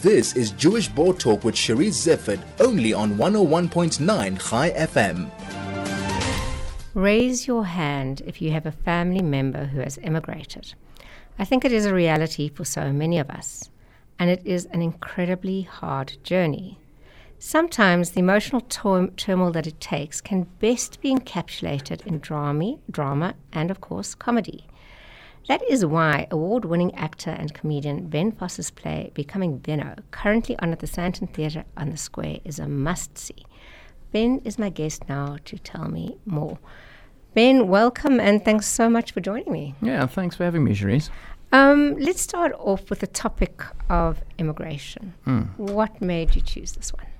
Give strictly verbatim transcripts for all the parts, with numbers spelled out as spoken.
This is Jewish Board Talk with Cherise Zeffert, only on one oh one point nine Chai F M. Raise your hand if you have a family member who has emigrated. I think it is a reality for so many of us, and it is an incredibly hard journey. Sometimes the emotional tur- turmoil that it takes can best be encapsulated in drama, drama and, of course, comedy. That is why award-winning actor and comedian Ben Foster's play Becoming Benno, currently on at the Sandton Theatre on the Square, is a must-see. Ben is my guest now to tell me more. Ben, welcome, and thanks so much for joining me. Yeah, thanks for having me, Cherise. Um, let's start off with the topic of immigration. Mm. What made you choose this one?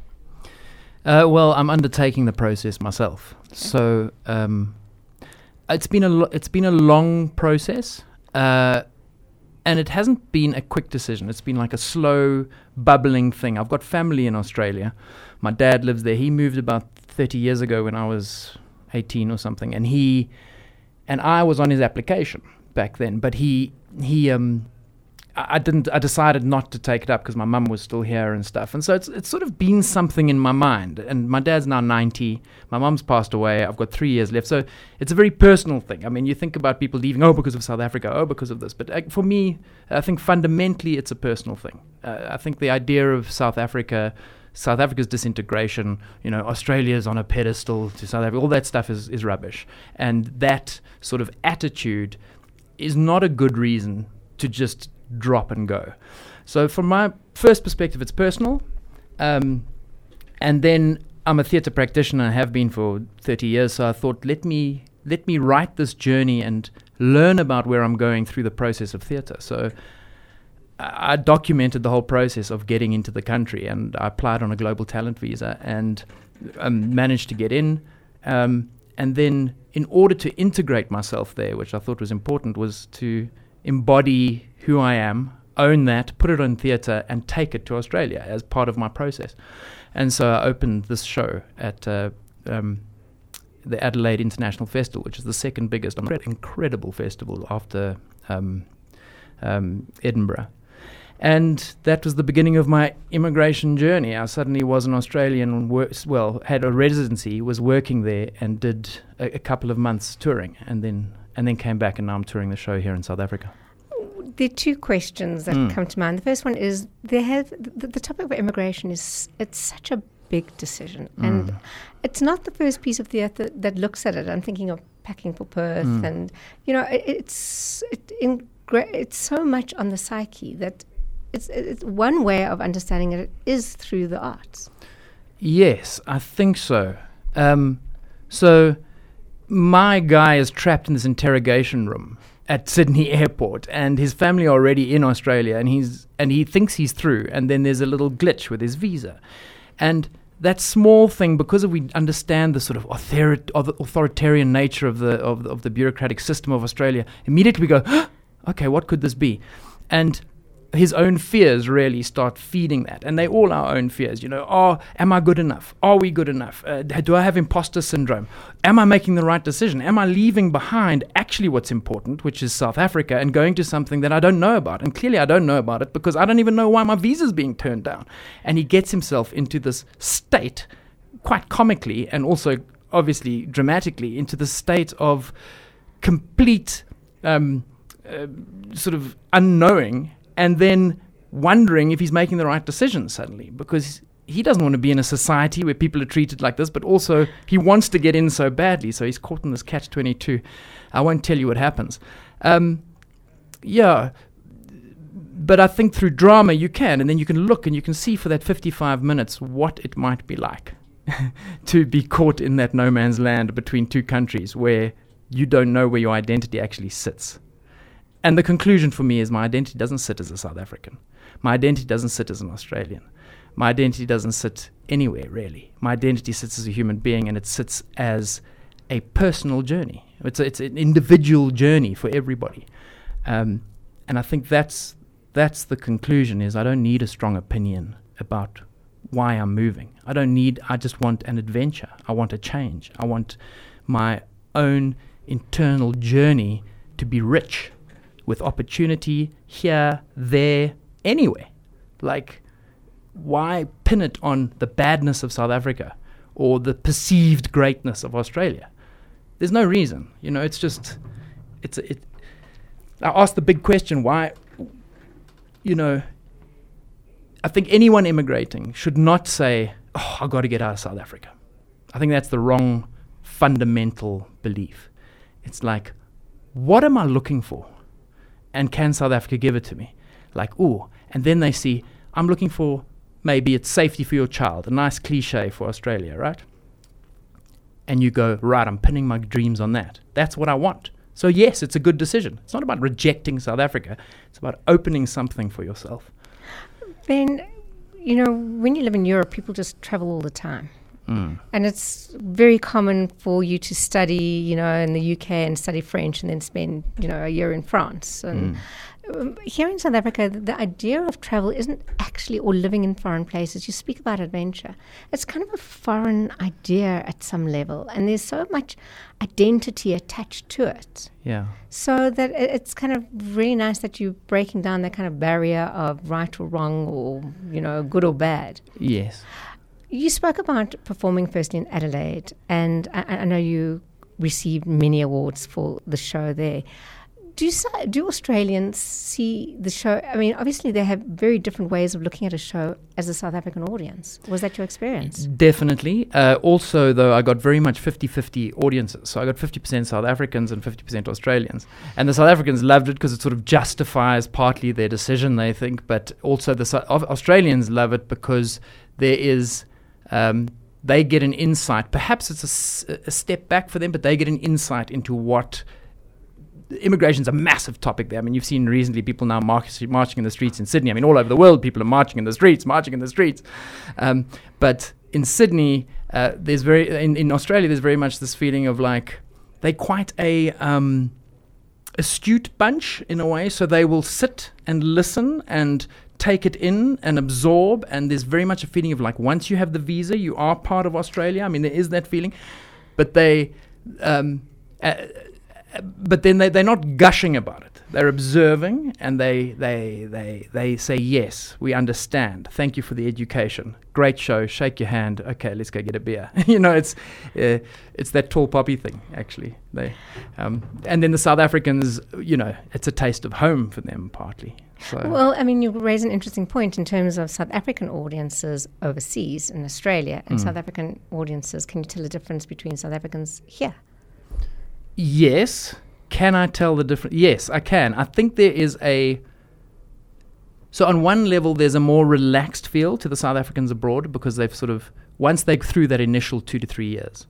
Uh, well, I'm undertaking the process myself, okay. so um, it's been a lo- it's been a long process. Uh, and it hasn't been a quick decision. It's been like a slow, bubbling thing. I've got family in Australia. My dad lives there. He moved about thirty years ago when I was eighteen or something. And he, and I was on his application back then. But he, he, um, I didn't, I decided not to take it up because my mum was still here and stuff. And so it's it's sort of been something in my mind. And my dad's now ninety. My mum's passed away. I've got three years left. So it's a very personal thing. I mean, you think about people leaving, oh, because of South Africa, oh, because of this. But uh, for me, I think fundamentally it's a personal thing. Uh, I think the idea of South Africa, South Africa's disintegration, you know, Australia's on a pedestal to South Africa, all that stuff is, is rubbish. And that sort of attitude is not a good reason to just drop and go. So from my first perspective, it's personal. Um, and then I'm a theatre practitioner, have been for thirty years. So I thought, let me let me write this journey and learn about where I'm going through the process of theatre. So I, I documented the whole process of getting into the country, and I applied on a global talent visa and um, managed to get in. Um, and then in order to integrate myself there, which I thought was important, was to embody who I am, own that, put it on theatre, and take it to Australia as part of my process. And so I opened this show at uh, um, the Adelaide International Festival, which is the second biggest, incredible festival after um, um, Edinburgh. And that was the beginning of my immigration journey. I suddenly was an Australian, wor- well, had a residency, was working there, and did a, a couple of months touring, and then and then came back, and now I'm touring the show here in South Africa. There are two questions that mm. come to mind. The first one is, there have, the, the topic of immigration is, it's such a big decision. Mm. And it's not the first piece of theatre that looks at it. I'm thinking of Packing for Perth. Mm. And, you know, it, it's it, in, it's so much on the psyche that it's, it's one way of understanding it is through the arts. Yes, I think so. Um, so my guy is trapped in this interrogation room at Sydney Airport, and his family are already in Australia, and he's and he thinks he's through, and then there's a little glitch with his visa. And that small thing, because we understand the sort of author- authoritarian nature of the, of the of the bureaucratic system of Australia, immediately we go, oh, okay, what could this be? And his own fears really start feeding that, and they all our own fears. You know, oh, am I good enough? Are we good enough? Uh, do I have imposter syndrome? Am I making the right decision? Am I leaving behind actually what's important, which is South Africa, and going to something that I don't know about? And clearly I don't know about it because I don't even know why my visa's being turned down. And he gets himself into this state, quite comically and also obviously dramatically, into the state of complete um, uh, sort of unknowing, and then wondering if he's making the right decision suddenly, because he doesn't want to be in a society where people are treated like this, but also he wants to get in so badly, so he's caught in this catch twenty-two. I won't tell you what happens. Um, yeah, but I think through drama you can, and then you can look and you can see for that fifty-five minutes what it might be like to be caught in that no man's land between two countries where you don't know where your identity actually sits. And the conclusion for me is my identity doesn't sit as a South African. My identity doesn't sit as an Australian. My identity doesn't sit anywhere, really. My identity sits as a human being, and it sits as a personal journey. It's a, it's an individual journey for everybody. Um, and I think that's that's the conclusion, is I don't need a strong opinion about why I'm moving. I don't need, I just want an adventure. I want a change. I want my own internal journey to be rich with opportunity here, there, anywhere. Like, why pin it on the badness of South Africa or the perceived greatness of Australia? There's no reason. You know, it's just, it's a, it. I asked the big question, why, you know, I think anyone immigrating should not say, oh, I've got to get out of South Africa. I think that's the wrong fundamental belief. It's like, what am I looking for? And can South Africa give it to me? Like, ooh. And then they see, I'm looking for, maybe it's safety for your child, a nice cliche for Australia, right? And you go, right, I'm pinning my dreams on that. That's what I want. So yes, it's a good decision. It's not about rejecting South Africa. It's about opening something for yourself. Ben, you know, when you live in Europe, people just travel all the time. Mm. And it's very common for you to study, you know, in the U K and study French and then spend, you know, a year in France. And Mm. um, here in South Africa, the, the idea of travel isn't actually, or living in foreign places. You speak about adventure. It's kind of a foreign idea at some level. And there's so much identity attached to it. Yeah. So that it, it's kind of really nice that you're breaking down that kind of barrier of right or wrong or, you know, good or bad. Yes. You spoke about performing first in Adelaide, and I, I know you received many awards for the show there. Do you, do Australians see the show? I mean, obviously they have very different ways of looking at a show as a South African audience. Was that your experience? Definitely. Uh, also, though, I got very much fifty-fifty audiences. So I got fifty percent South Africans and fifty percent Australians. And the South Africans loved it because it sort of justifies partly their decision, they think. But also the Su- Australians love it because there is... Um, they get an insight. Perhaps it's a, s- a step back for them, but they get an insight into what... Immigration's a massive topic there. I mean, you've seen recently people now march- marching in the streets in Sydney. I mean, all over the world, people are marching in the streets, marching in the streets. Um, but in Sydney, uh, there's very... In, in Australia, there's very much this feeling of like... They're quite a... Um, astute bunch in a way, so they will sit and listen and take it in and absorb, and there's very much a feeling of like once you have the visa you are part of Australia. I mean, there is that feeling, but they um, uh, but then they, they're not gushing about it. They're observing, and they they they they say, yes, we understand, thank you for the education, great show, shake your hand, okay, let's go get a beer. You know, it's uh, it's that tall poppy thing, actually. They um, and then the South Africans, you know, it's a taste of home for them partly. So. Well, I mean, you raise an interesting point in terms of South African audiences overseas in Australia and Mm. South African audiences. Can you tell the difference between South Africans here? Yes. Can I tell the difference? Yes, I can. I think there is a... So on one level, there's a more relaxed feel to the South Africans abroad because they've sort of... Once they're through that initial two to three years.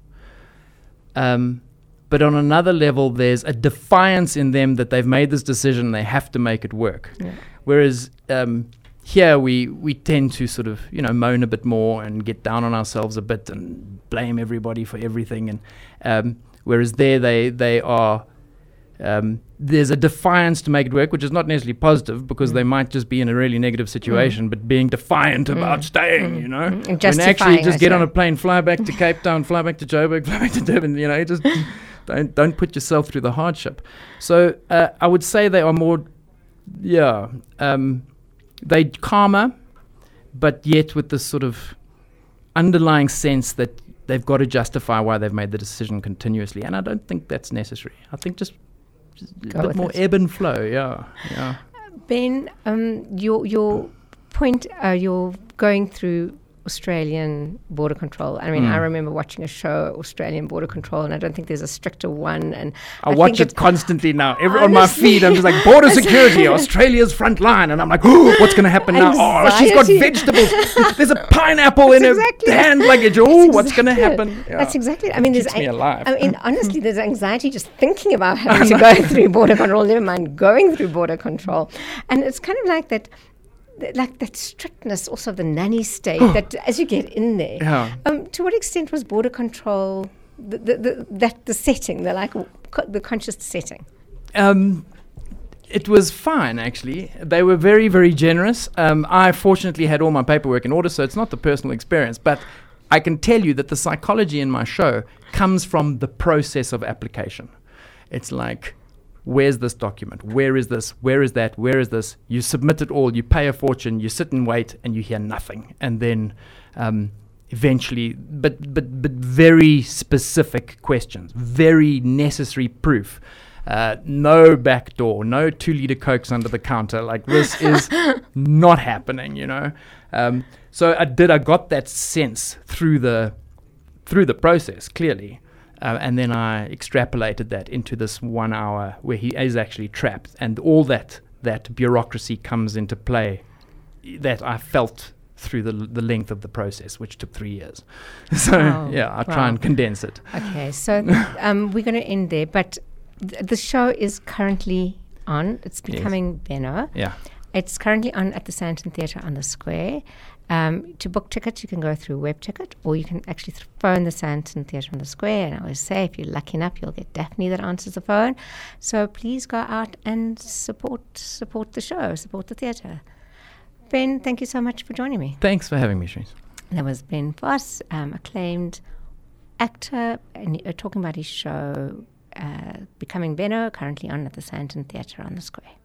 Um, but on another level, there's a defiance in them that they've made this decision, they have to make it work. Yeah. Whereas um, here we, we tend to sort of, you know, moan a bit more and get down on ourselves a bit and blame everybody for everything. And um, whereas there they, they are... Um, there's a defiance to make it work, which is not necessarily positive because mm. they might just be in a really negative situation, mm. but being defiant mm. about staying, mm. you know. Mm. And when actually just I get say. on a plane, fly back to Cape Town, fly back to Joburg, fly back to Durban, you know, just don't don't put yourself through the hardship. So uh, I would say they are more, yeah, um, they calmer, but yet with this sort of underlying sense that they've got to justify why they've made the decision continuously. And I don't think that's necessary. I think just... Just a Go bit more it. ebb and flow, yeah, yeah. Ben, um, your your point, uh, you're going through Australian border control. I mean, Mm. I remember watching a show, Australian border control, and I don't think there's a stricter one. And I, I watch think it constantly now. Every, on Honestly. my feed, I'm just like, border security, Australia's front line. And I'm like, oh, what's going to happen now? Oh, she's got Anxiety. vegetables. There's a pineapple That's in exactly her it. hand luggage. Oh, That's what's going to exactly it. happen? Yeah. That's exactly it. I mean, there's Keeps me alive. I mean, honestly, there's anxiety just thinking about having to go through border control, never mind going through border control. And it's kind of like that, th- like that strictness also of the nanny state that as you get in there. Yeah. Um, to what extent was border control the, the, the, that the setting, the like co- the conscious setting? Um, it was fine, actually. They were very, very generous. Um, I fortunately had all my paperwork in order, so it's not the personal experience. But I can tell you that the psychology in my show comes from the process of application. It's like, Where's this document? Where is this? Where is that? Where is this? You submit it all, you pay a fortune, you sit and wait, and you hear nothing. And then um, eventually, but, but, but very specific questions, very necessary proof. Uh, no back door, no two-liter Cokes under the counter. Like, this is not happening, you know. Um, so I did. I got that sense through the through the process, clearly, uh, and then I extrapolated that into this one hour where he is actually trapped, and all that that bureaucracy comes into play. That I felt through the the length of the process, which took three years. So oh, yeah, I'll wow. try and condense it. Okay, so um, we're going to end there, but. The show is currently on. It's becoming yes. Benno. Yeah. It's currently on at the Sandton Theatre on the Square. Um, to book tickets, you can go through WebTicket, or you can actually th- phone the Sandton Theatre on the Square. And I always say, if you're lucky enough, you'll get Daphne that answers the phone. So please go out and support support the show, support the theatre. Ben, thank you so much for joining me. Thanks for having me, Shrees. That was Ben Voss, um, acclaimed actor, and uh, talking about his show. Uh, Becoming Benno, currently on at the Sandton Theatre on the Square.